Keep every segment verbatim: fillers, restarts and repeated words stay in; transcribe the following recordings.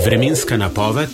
Vremenska napoved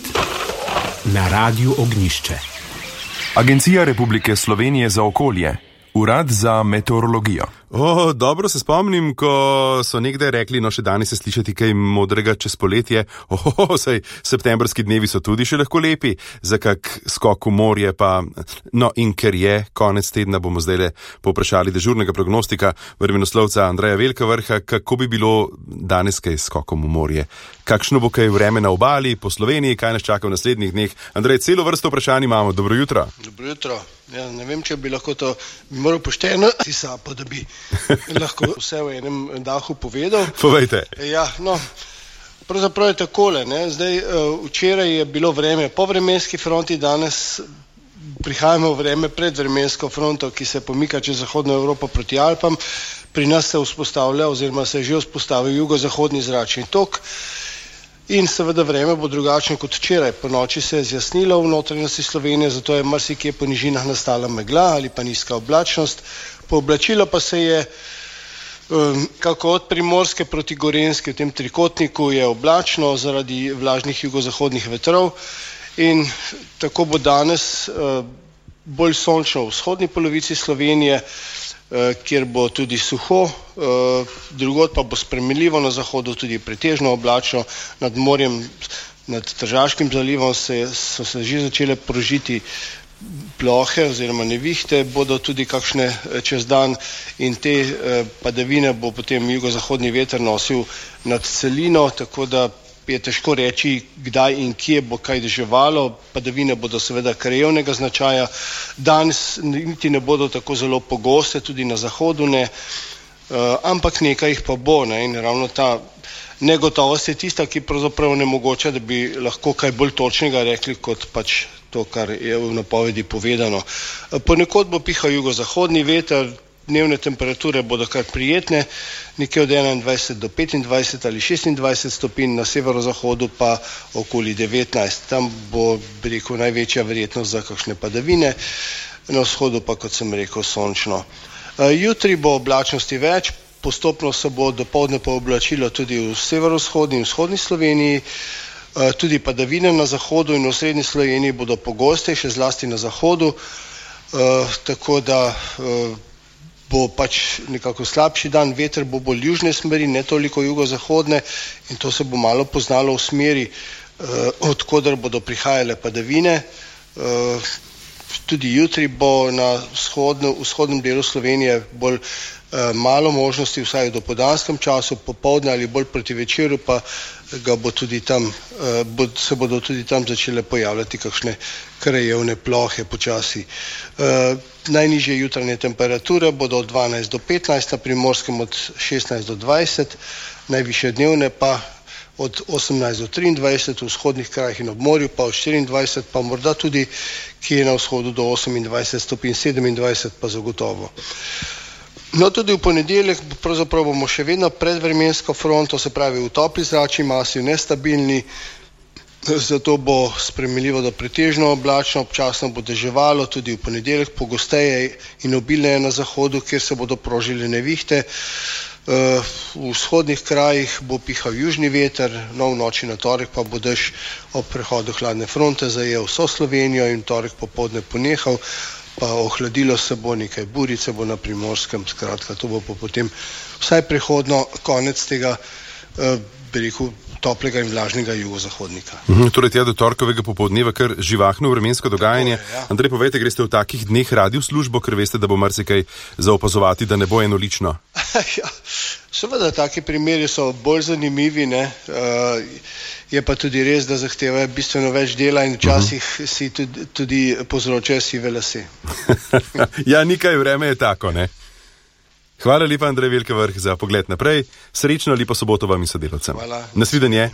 na Radiu Ognjišče. Agencija Republike Slovenije za okolje, Urad za meteorologijo. O, dobro se spomnim, ko so nekdaj rekli, no še danes se slišati kaj modrega čez poletje. Oho, saj septembrski dnevi so tudi še lahko lepi, za kak skok v morje pa. No, in ker je konec tedna, bomo zdaj le povprašali dežurnega prognostika, vremenoslovca Andreja Velkavrha, kako bi bilo danes kaj skokom v morje. Kakšno bo kaj vreme na obali, po Sloveniji, kaj nas čaka v naslednjih dneh. Andrej, celo vrsto vprašanj imamo. Dobro jutro. Dobro jutro. Ja, ne vem, če bi lahko to bi moral pošteno si sapo, da bi lahko vse v enem dahu povedal. Povejte. Ja, no, pravzaprav je takole, ne. Zdaj, včeraj je bilo vreme po vremenski fronti, danes prihajamo v vreme pred vremensko fronto, ki se pomika čez zahodno Evropo proti Alpam. Pri nas se vzpostavlja oziroma se je že vzpostavil jugozahodni zračni tok. In seveda vreme bo drugačno kot včeraj. Po noči se je zjasnilo v notranjosti Slovenije, zato je marsikje po nižinah nastala megla ali pa nizka oblačnost. Pooblačilo pa se je um, kako od Primorske proti Gorenjski v tem trikotniku je oblačno zaradi vlažnih jugozahodnih vetrov in tako bo danes uh, bolj sončno v vzhodni polovici Slovenije, kjer bo tudi suho, drugod pa bo spremenljivo, na zahodu tudi pretežno oblačno, nad morjem, nad Tržaškim zalivom se, so se že začele prožiti plohe oziroma nevihte, bodo tudi kakšne čez dan in te padavine bo potem jugozahodni veter nosil nad celino, tako da je težko reči, kdaj in kje bo kaj deževalo. Padavine bodo seveda krajevnega značaja. Danes niti ne bodo tako zelo pogoste, tudi na zahodu ne, ampak nekaj jih pa bo, ne, in ravno ta negotovost je tista, ki pravzaprav onemogoča, da bi lahko kaj bolj točnega rekli, kot pač to, kar je v napovedi povedano. Ponekod bo pihal jugozahodni veter, dnevne temperature bodo kar prijetne, nekje od enaindvajset do petindvajset ali šestindvajset stopinj, na severozahodu pa okoli devetnajst. Tam bo, bi rekel, največja verjetnost za kakšne padavine, na vzhodu pa, kot sem rekel, sončno. Jutri bo oblačnosti več, postopno se bo dopoldne pooblačilo tudi v severovzhodni in vzhodni Sloveniji, tudi padavine na zahodu in v srednji Sloveniji bodo pogostejše, zlasti na zahodu, tako da bo pač nekako slabši dan, veter bo bolj južne smeri, ne toliko jugozahodne in to se bo malo poznalo v smeri, od koder bodo prihajale padavine. Tudi jutri bo na vzhodno, vzhodnem delu Slovenije bolj malo možnosti, vsaj v dopoldanskem času, popoldne ali bolj proti večeru, pa ga bo tudi tam, bo, se bodo tudi tam začele pojavljati kakšne krajevne plohe počasi. Najnižje jutranje temperature bodo od dvanajst do petnajst, na Primorskem od šestnajst do dvajset, najvišje dnevne pa od osemnajst do triindvajset, v vzhodnih krajih in ob morju pa od štiriindvajset, pa morda tudi, ki je na vzhodu do osemindvajset stopinj, sedemindvajset pa zagotovo. No, tudi v ponedeljek pravzaprav bomo še vedno pred vremensko fronto, se pravi v topli zračni masi, nestabilni, zato bo spremenljivo do pretežno oblačno, občasno bo deževalo, tudi v ponedeljek pogosteje in obilneje na zahodu, kjer se bodo prožile nevihte. V vzhodnih krajih bo pihal južni veter, no v noči na torek pa bo dež ob prehodu hladne fronte zajel vso Slovenijo in torek popoldne ponehal, pa ohladilo se bo, nekaj burice bo na Primorskem, skratka, to bo pa potem vsaj prehodno konec tega, bi rekel, toplega in vlažnega jugozahodnika. Mhm, torej tja do torkovega popoldneva kar živahno vremensko dogajanje. Je, ja. Andrej, povejte, greste v takih dneh radi v službo, ker veste, da bo marsikaj za opazovati, da ne bo enolično? Ja, seveda, taki primeri so bolj zanimivi, ne. Uh, je pa tudi res, da zahtevajo bistveno več dela in včasih uh-huh. si tudi, tudi povzročajo sive lase. Ja, nikaj, vreme je tako, ne. Hvala lepa, Andrej Velkavrh, za pogled naprej. Srečno lepo soboto vam in sodelavcem. Hvala. Nasvidenje.